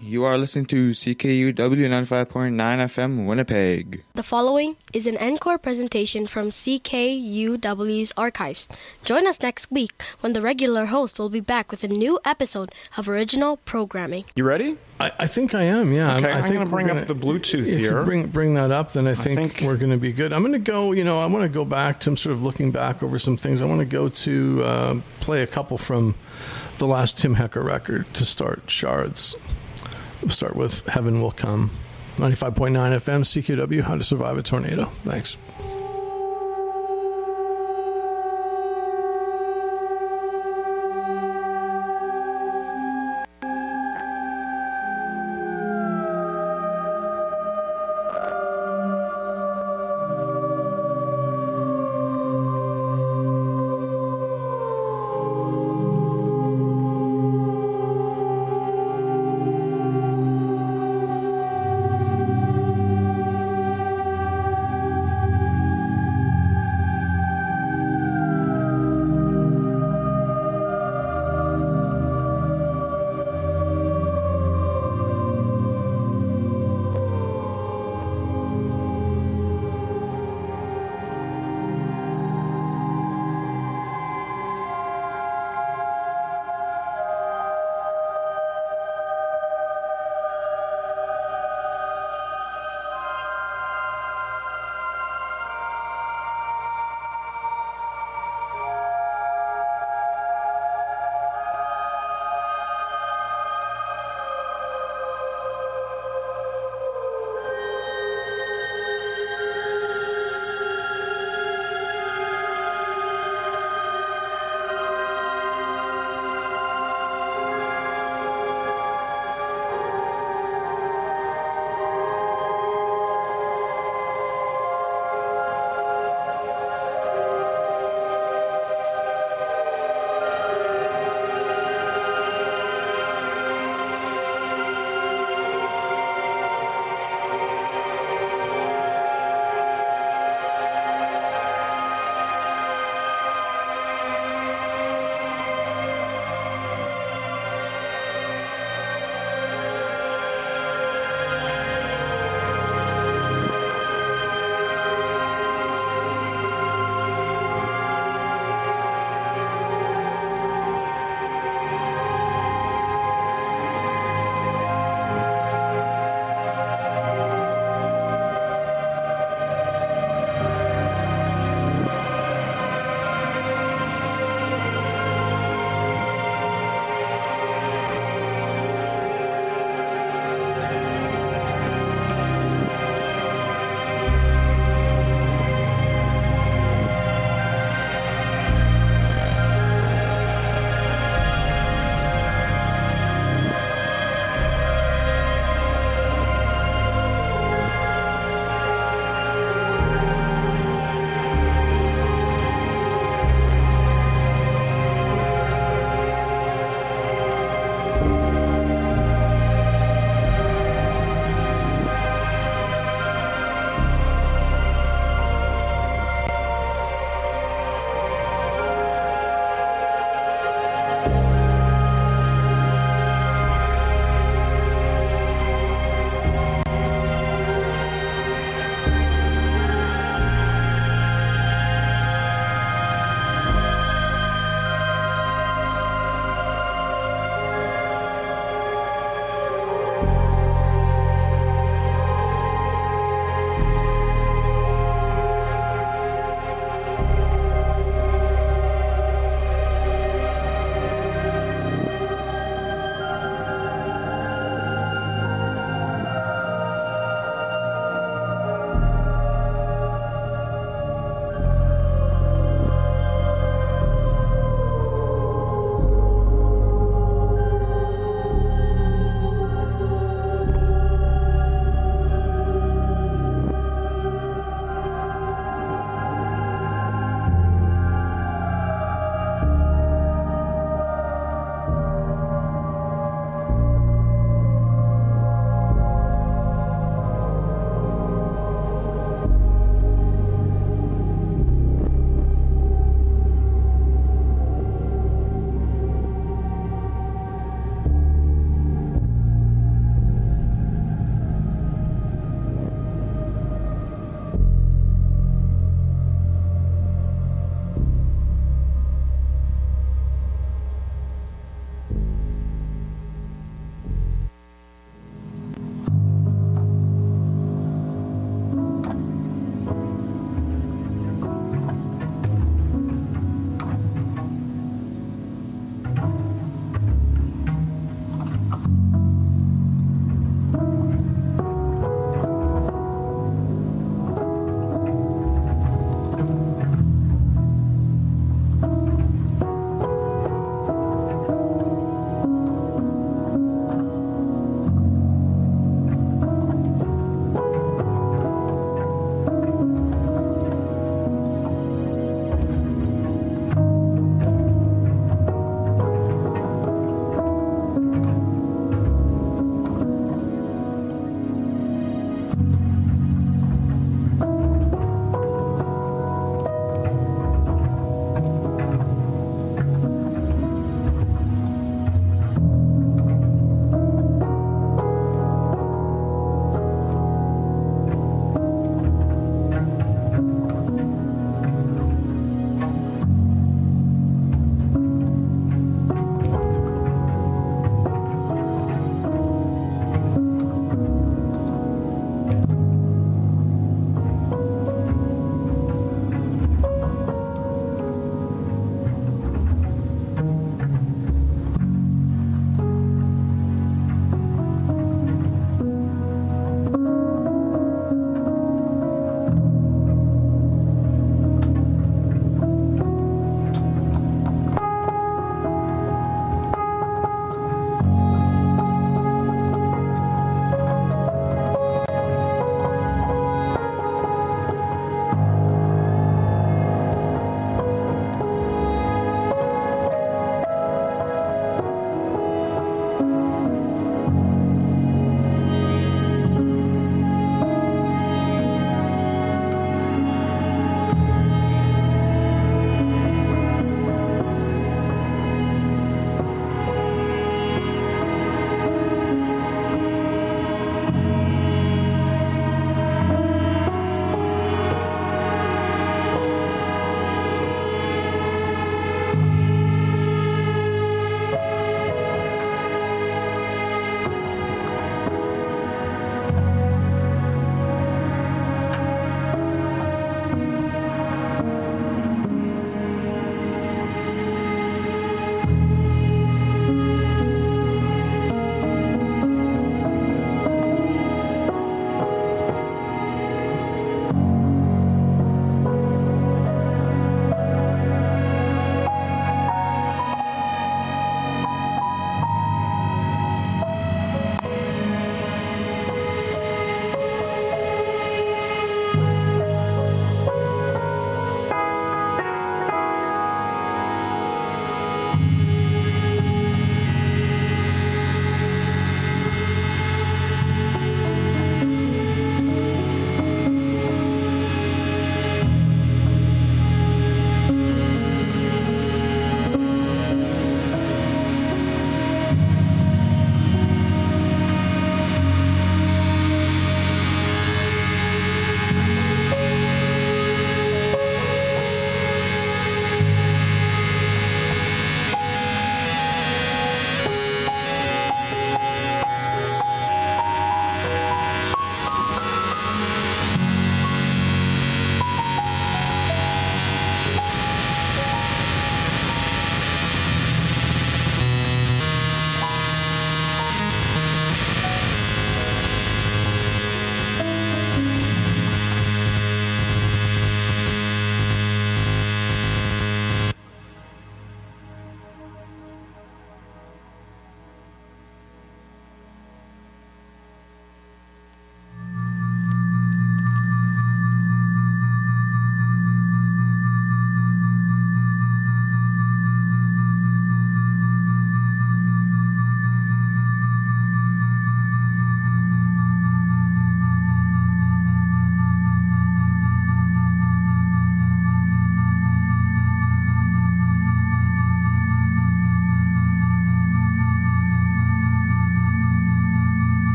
You are listening to CKUW 95.9 FM Winnipeg. The following is an encore presentation from CKUW's archives. Join us next week when the regular host will be back with a new episode of original programming. You ready? I think I am, yeah. Okay, I think I'm going to bring up the Bluetooth if here. you bring that up, then I think we're going to be good. I'm going to go, I want to go back to, I'm sort of looking back over some things. I want to go to play a couple from the last Tim Hecker record to start, Shards. We'll start with Heaven Will Come. 95.9 FM, CKUW, How to Survive a Tornado. Thanks.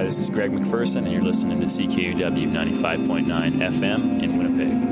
This is Greg McPherson, and you're listening to CKUW 95.9 FM in Winnipeg.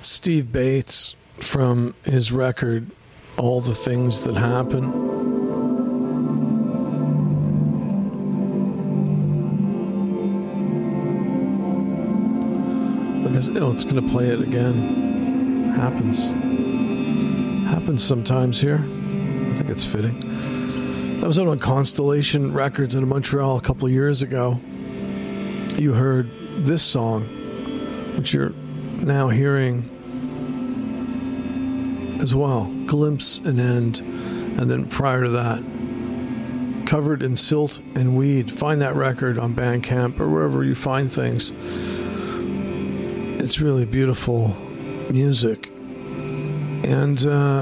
Steve Bates from his record, All the Things That Happen. Because, it's going to play it again. Happens sometimes here. I think it's fitting. That was out on Constellation Records in Montreal a couple of years ago. You heard this song, which you're now hearing as well, Glimpse and End, and then prior to that, Covered in Silt and Weed. Find that record on Bandcamp or wherever you find things. It's really beautiful music. And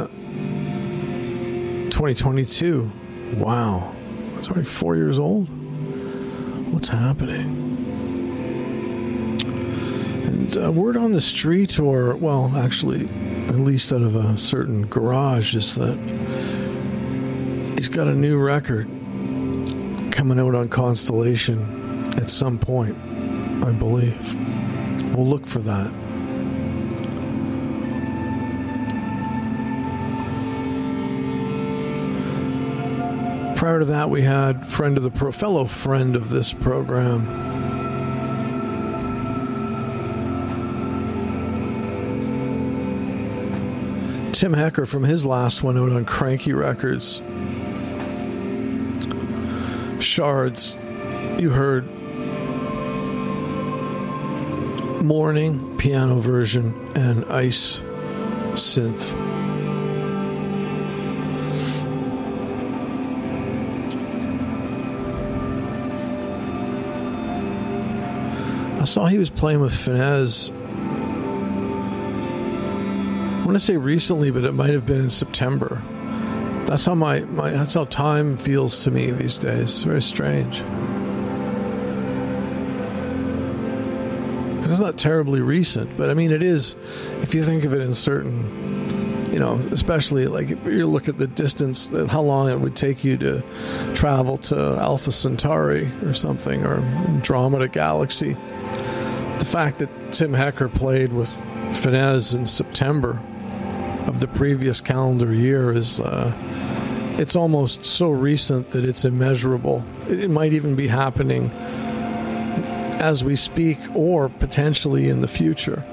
2022, wow, it's already 4 years old. What's happening? And word on the street, or, well, actually, at least out of a certain garage, is that he's got a new record coming out on Constellation at some point, I believe. We'll look for that. Prior to that, we had fellow friend of this program, Tim Hecker, from his last one out on Cranky Records. Shards. You heard Morning, piano version, and Ice synth. I saw he was playing with Finesse. I want to say recently, but it might have been in September. That's how that's how time feels to me these days. It's very strange. Because it's not terribly recent, but I mean it is, if you think of it in certain, especially like if you look at the distance, how long it would take you to travel to Alpha Centauri or something, or Andromeda Galaxy. The fact that Tim Hecker played with Finesse in September of the previous calendar year is, it's almost so recent that it's immeasurable. It might even be happening as we speak, or potentially in the future.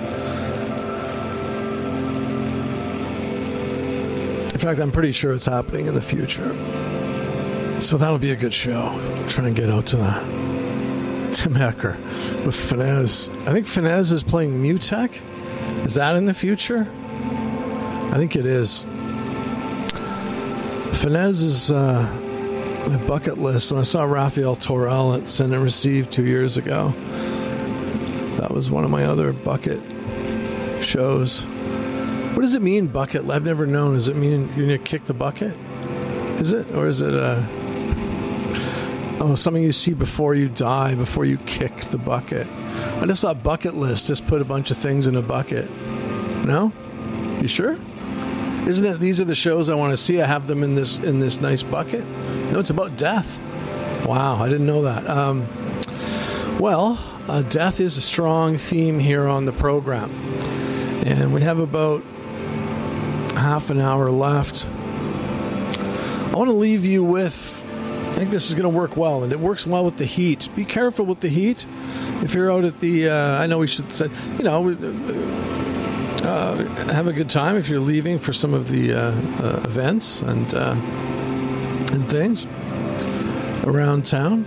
In fact, I'm pretty sure it's happening in the future. So that'll be a good show. I'm trying to get out to that. Tim Hecker with Finesse. I think Finesse is playing Mutek. Is that in the future? I think it is. Finesse is my bucket list. When I saw Raphael Torel at Send and Receive 2 years ago, that was one of my other bucket shows. What does it mean, bucket? I've never known. Does it mean you're going to kick the bucket? Is it? Or is it something you see before you die, before you kick the bucket? I just thought bucket list, just put a bunch of things in a bucket. No? You sure? Isn't it, these are the shows I want to see? I have them in this nice bucket. No, it's about death. Wow, I didn't know that. Death is a strong theme here on the program. And we have about half an hour left. I want to leave you with, I think this is going to work well, and it works well with the heat. Be careful with the heat. If you're out at the, I know we should say, have a good time if you're leaving for some of the events and things around town.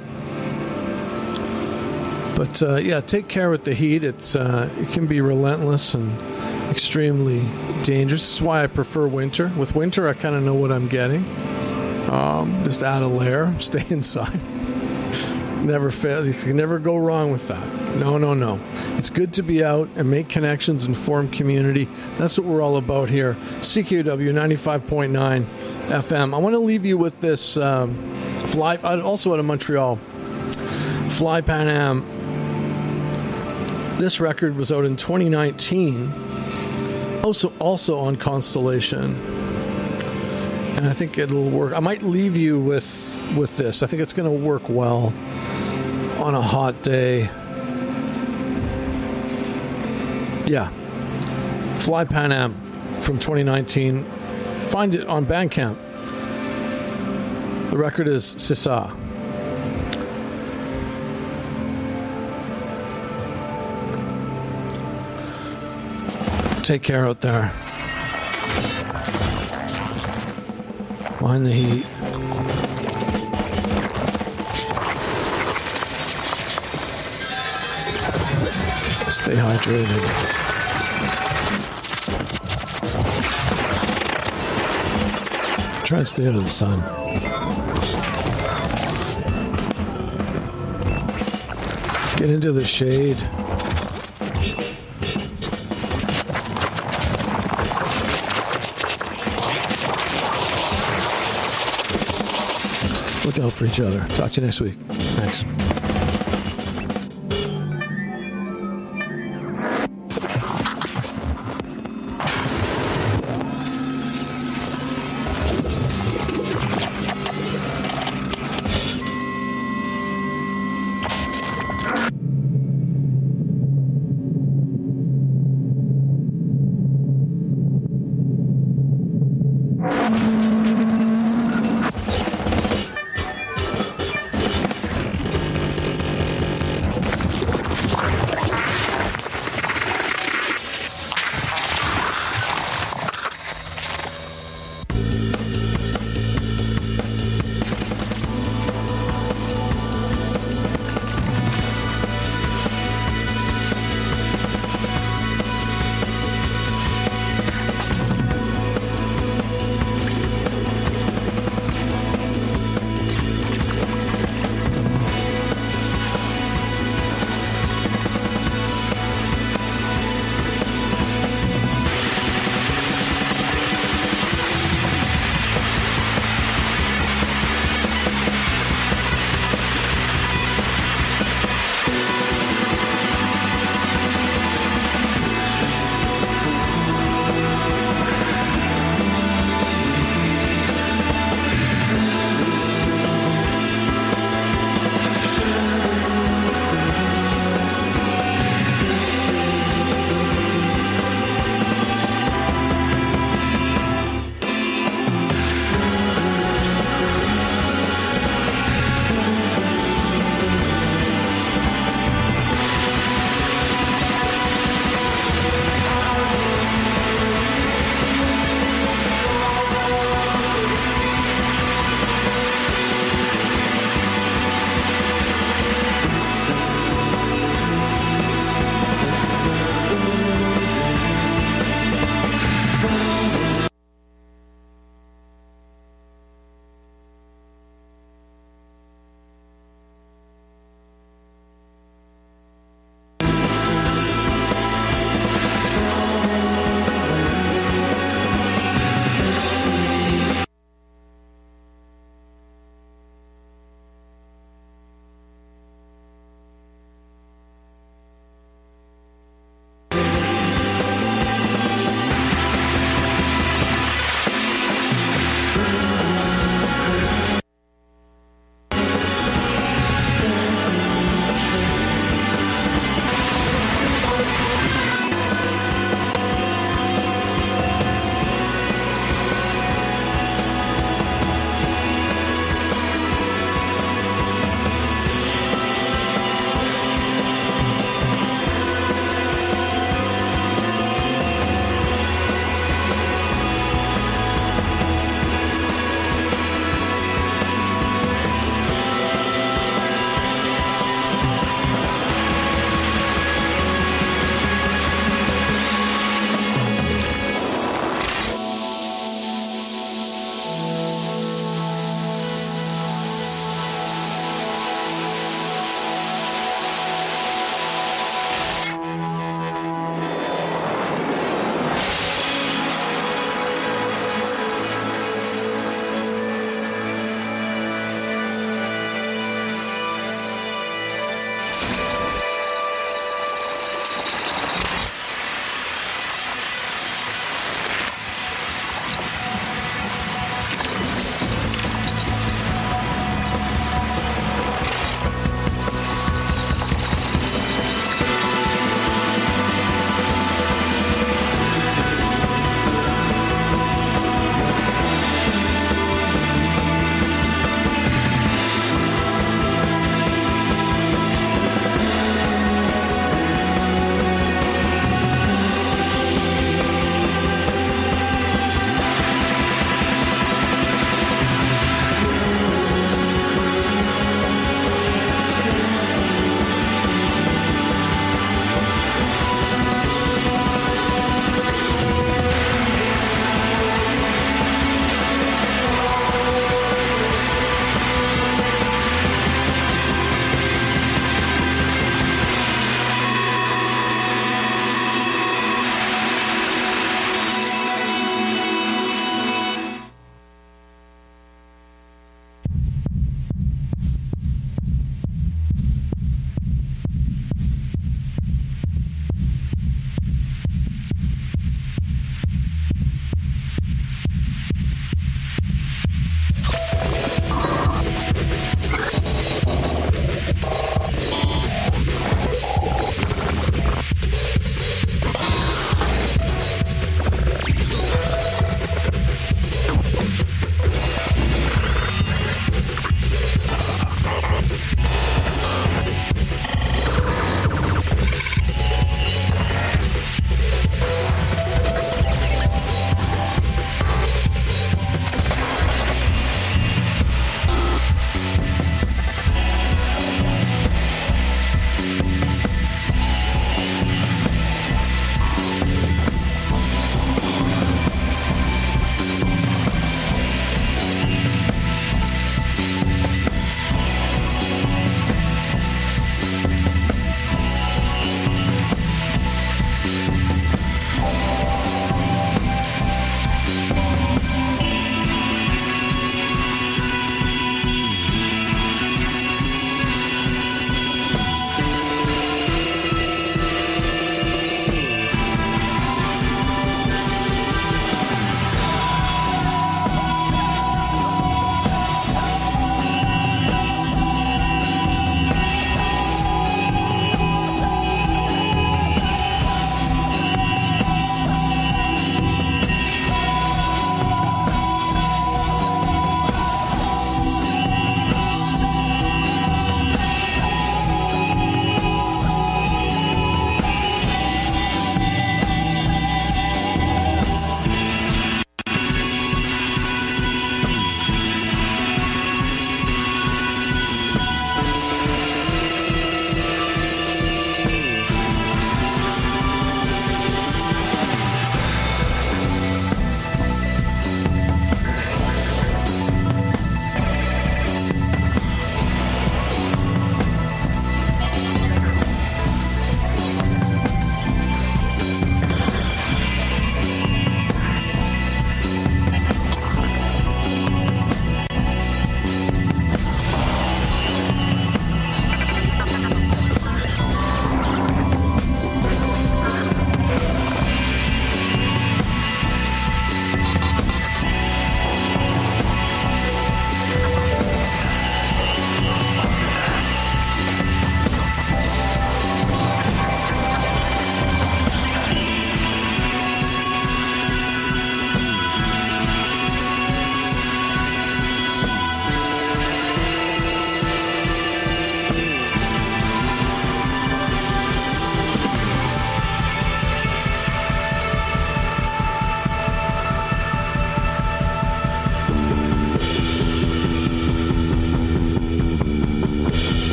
But take care with the heat. It can be relentless and extremely dangerous. This is why I prefer winter. With winter, I kind of know what I'm getting. Just add a layer, stay inside. Never fail. You can never go wrong with that. No. It's good to be out and make connections and form community. That's what we're all about here. CKUW 95.9 FM. I want to leave you with this also out of Montreal, Fly Pan Am. This record was out in 2019, also on Constellation. And I think it'll work. I might leave you with this. I think it's going to work well on a hot day. Yeah. Fly Pan Am from 2019. Find it on Bandcamp. The record is Sisa. Take care out there. Mind the heat. Stay hydrated. Try and stay out of the sun. Get into the shade. Look out for each other. Talk to you next week. Thanks.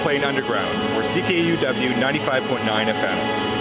playing Underground. We're CKUW 95.9 FM.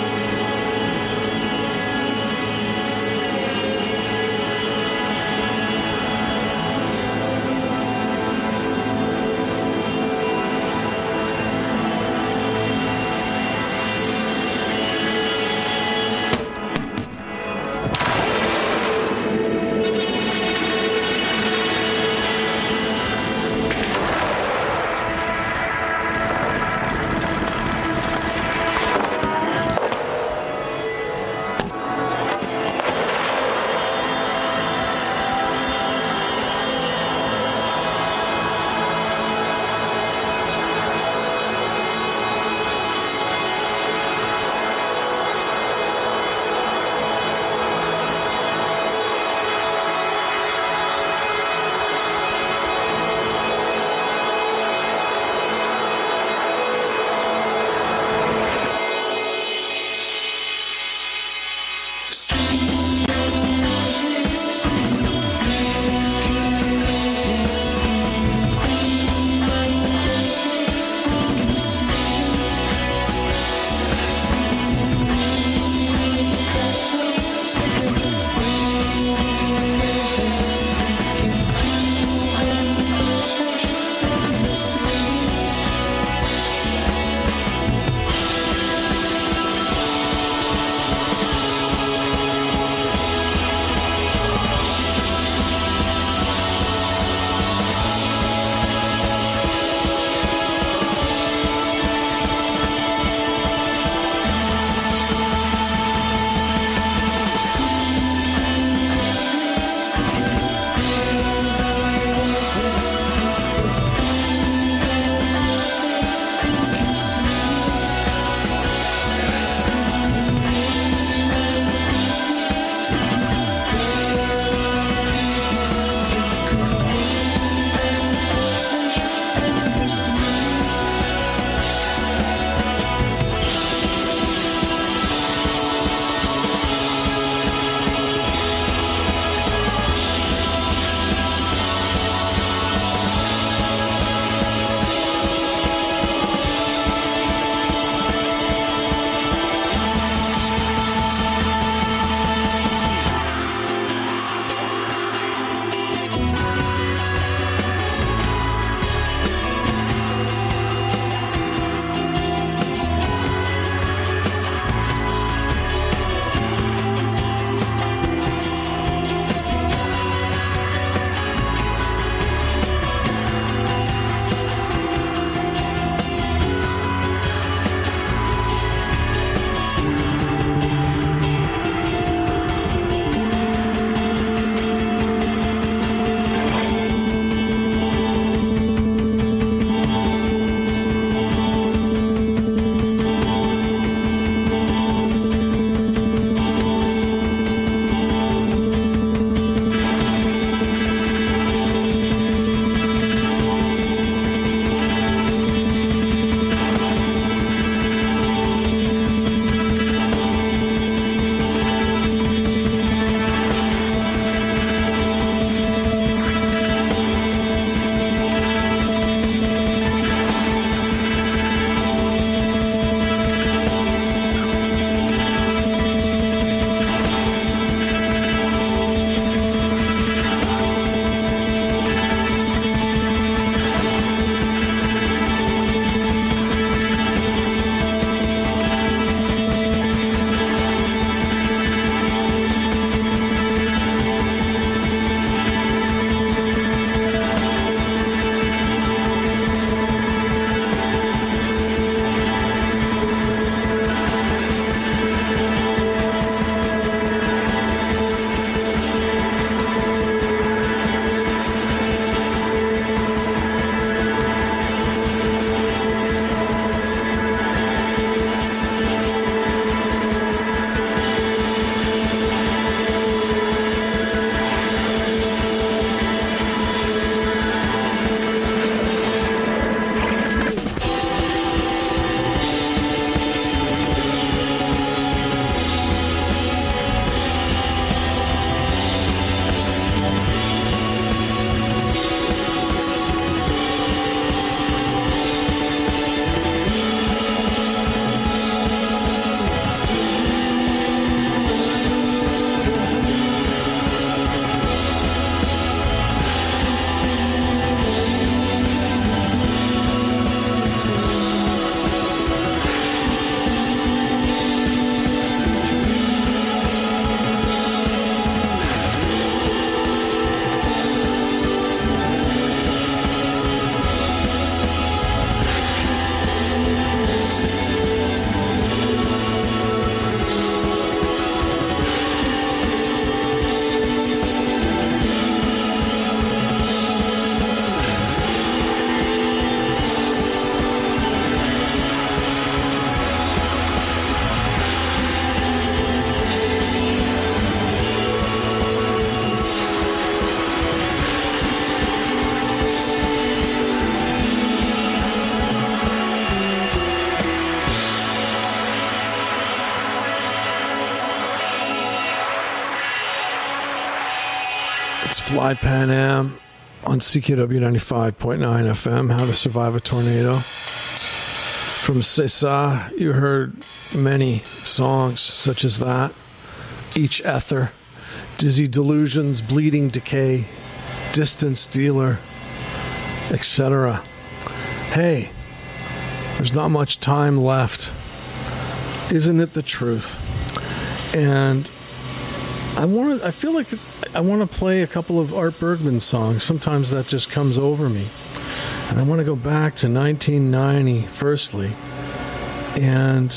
Fly Pan Am on CKW 95.9 FM, How to Survive a Tornado. From Cesa, you heard many songs such as that. Each Ether, Dizzy Delusions, Bleeding Decay, Distance Dealer, etc. Hey, there's not much time left. Isn't it the truth? And I feel like I want to play a couple of Art Bergman songs. Sometimes that just comes over me. And I want to go back to 1990, firstly. And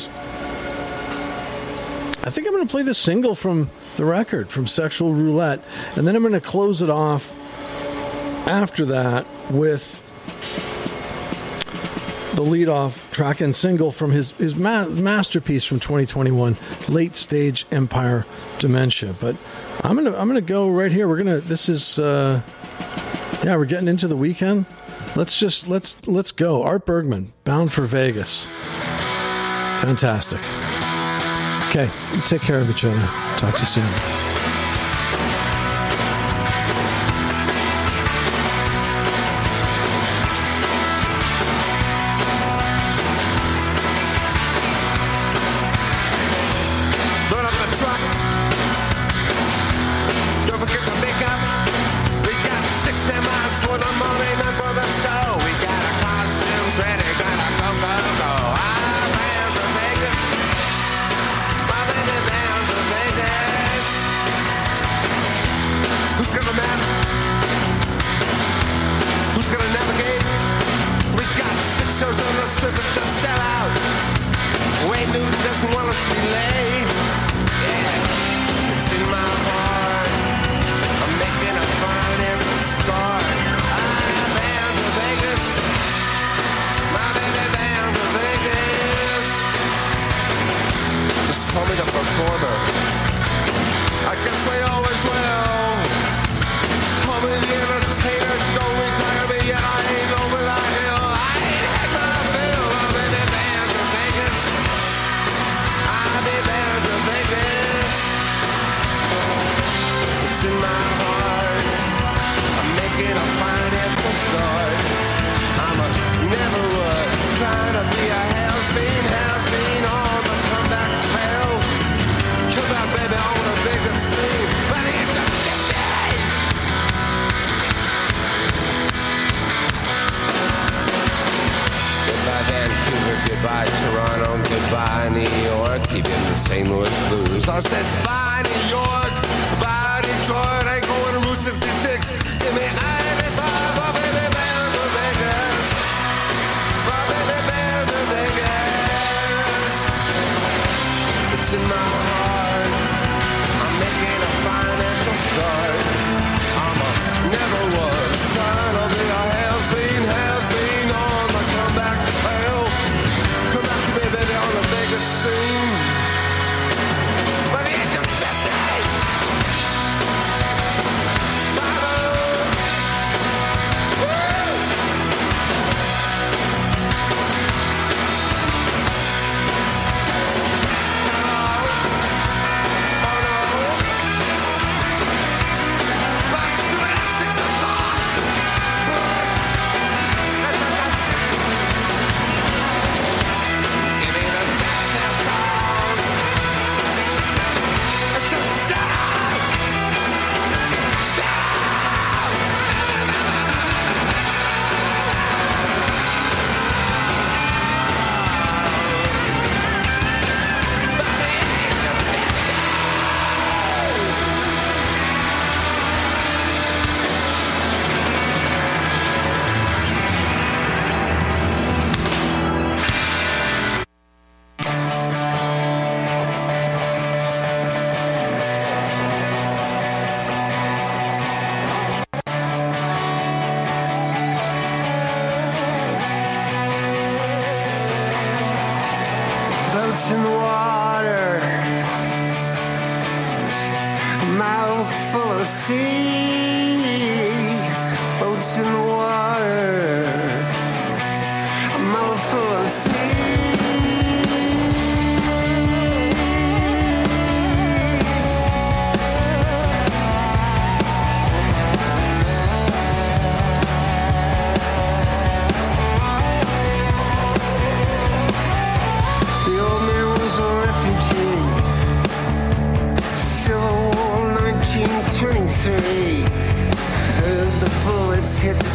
I think I'm going to play the single from the record, from Sexual Roulette. And then I'm going to close it off after that with the lead-off track and single from his masterpiece from 2021, Late Stage Empire Dementia. But I'm gonna go right here. We're getting into the weekend. Let's go. Art Bergman, Bound for Vegas. Fantastic. Okay, you take care of each other. Talk to you soon.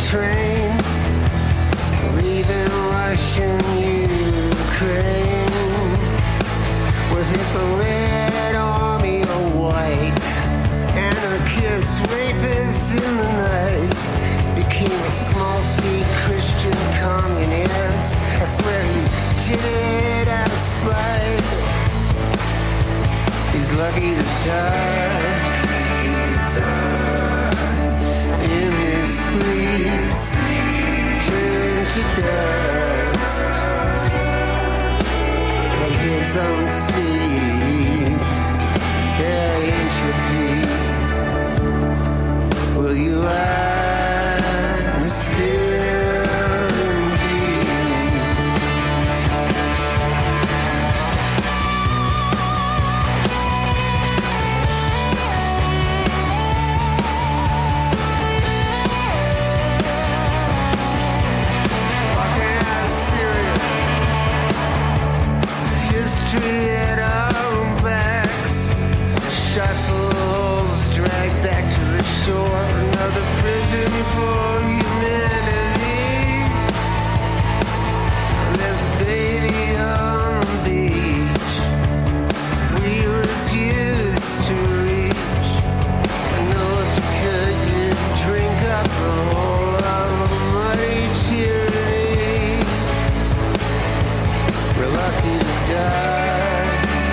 train, leaving Russian Ukraine. Was it the Red Army or white? Anarchists, rapists in the night. Became a small C Christian communist. I swear he did it out of spite. He's lucky to die in his sleep, turn to dust like his own sleep. Yeah, entropy. Will you lie still in peace? Walking out of Syria, history at our own backs. Shot full of holes, dragged back to the shore. Another prison for humanity. There's a baby on the beach. We refuse to reach. I know if you could, you'd drink up the whole of muddy tyranny. We're lucky to die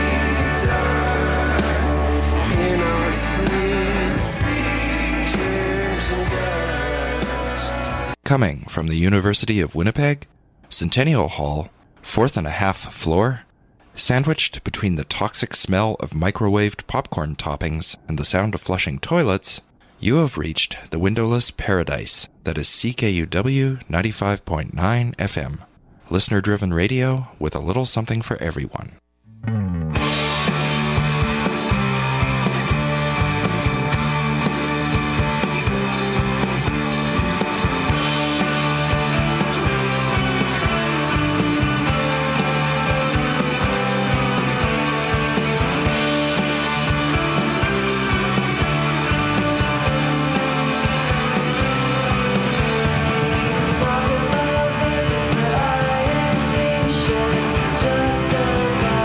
in our sleep, turns and dust. Coming from the University of Winnipeg, Centennial Hall, 4th and a half floor, sandwiched between the toxic smell of microwaved popcorn toppings and the sound of flushing toilets, you have reached the windowless paradise that is CKUW 95.9 FM. Listener-driven radio with a little something for everyone. Talk about visions, but I am just about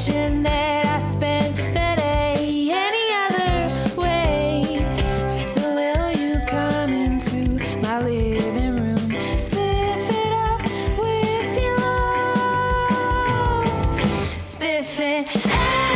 wishing that I spent the day any other way. So will you come into my living room, spiff it up with your love, spiff it up.